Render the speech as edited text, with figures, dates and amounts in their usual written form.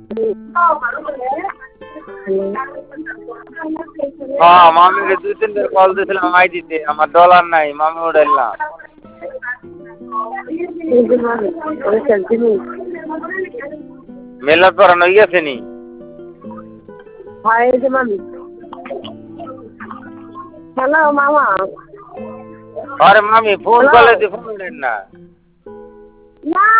হ্যাঁ মামিকে 2-3 বার কল দিয়েছিলাম আইডিতে আমার ডলার নাই মামি উঠাইল না। মেলা করানো গেছে নি? হ্যালো মামা। আরে মামি ফোন করলে ফোন উঠেন না। না